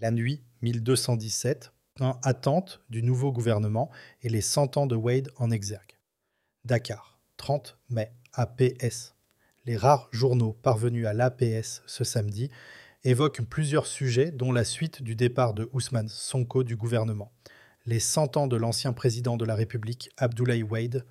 La nuit 1217, attente du nouveau gouvernement et les 100 ans de Wade en exergue. Dakar, 30 mai, APS. Les rares journaux parvenus à l'APS ce samedi évoquent plusieurs sujets, dont la suite du départ de Ousmane Sonko du gouvernement, les 100 ans de l'ancien président de la République, Abdoulaye Wade,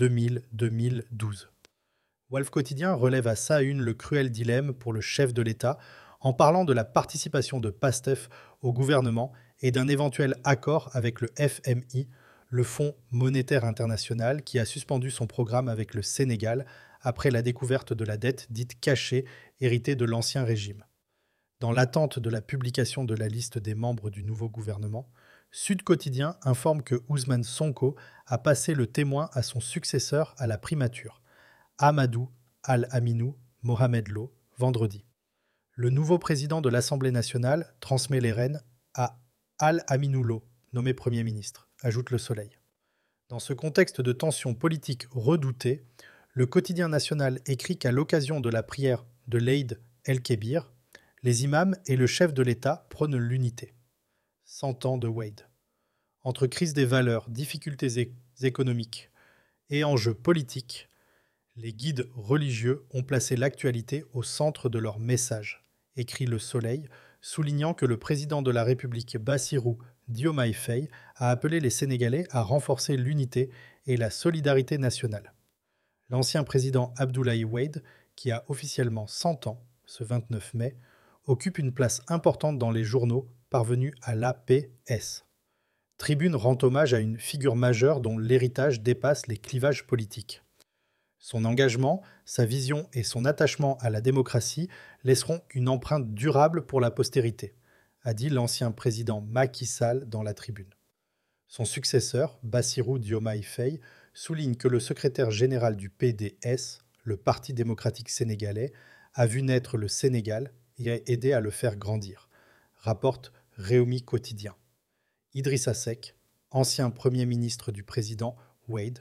2000-2012. Wolf Quotidien relève à sa une le cruel dilemme pour le chef de l'État en parlant de la participation de PASTEF au gouvernement et d'un éventuel accord avec le FMI, le Fonds monétaire international, qui a suspendu son programme avec le Sénégal après la découverte de la dette dite cachée héritée de l'ancien régime. Dans l'attente de la publication de la liste des membres du nouveau gouvernement, Sud Quotidien informe que Ousmane Sonko a passé le témoin à son successeur à la primature, Amadou Al-Aminou Mohamed Lo, vendredi. Le nouveau président de l'Assemblée nationale transmet les rênes à Al-Aminou Lo, nommé Premier ministre, ajoute Le Soleil. Dans ce contexte de tensions politiques redoutées, le quotidien national écrit qu'à l'occasion de la prière de l'Eid el-Kébir, les imams et le chef de l'État prônent l'unité. 100 ans de Wade. Entre crise des valeurs, difficultés économiques et enjeux politiques, les guides religieux ont placé l'actualité au centre de leur message, écrit Le Soleil, soulignant que le président de la République Bassirou Diomaye Faye a appelé les Sénégalais à renforcer l'unité et la solidarité nationale. L'ancien président Abdoulaye Wade, qui a officiellement 100 ans, ce 29 mai, occupe une place importante dans les journaux parvenus à l'APS. Tribune rend hommage à une figure majeure dont l'héritage dépasse les clivages politiques. Son engagement, sa vision et son attachement à la démocratie laisseront une empreinte durable pour la postérité, a dit l'ancien président Macky Sall dans la Tribune. Son successeur, Bassirou Diomaye Faye, souligne que le secrétaire général du PDS, le Parti démocratique sénégalais, a vu naître le Sénégal et a aidé à le faire grandir, rapporte Rewmi Quotidien. Idrissa Seck, ancien Premier ministre du président Wade,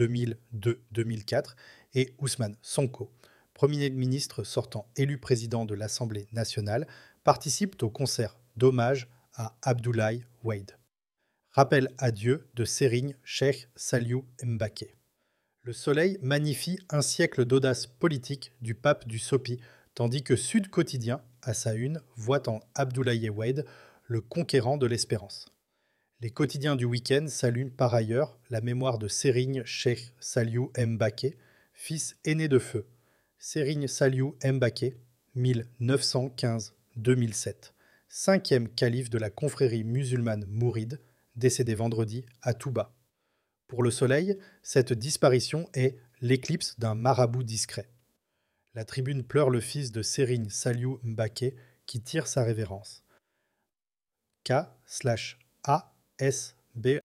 2002-2004, et Ousmane Sonko, Premier ministre sortant élu président de l'Assemblée nationale, participent au concert d'hommage à Abdoulaye Wade. Rappel à Dieu de Serigne Cheikh Saliou Mbacké. Le Soleil magnifie un siècle d'audace politique du pape du Sopi, tandis que Sud Quotidien, à sa une, voit en Abdoulaye Wade le conquérant de l'espérance. Les quotidiens du week-end saluent par ailleurs la mémoire de Serigne Cheikh Saliou Mbacké, fils aîné de feu. Serigne Saliou Mbacké, 1915-2007, cinquième calife de la confrérie musulmane mouride, décédé vendredi à Touba. Pour Le Soleil, cette disparition est l'éclipse d'un marabout discret. La Tribune pleure le fils de Serigne Saliou Mbacké qui tire sa révérence. K/A/S/B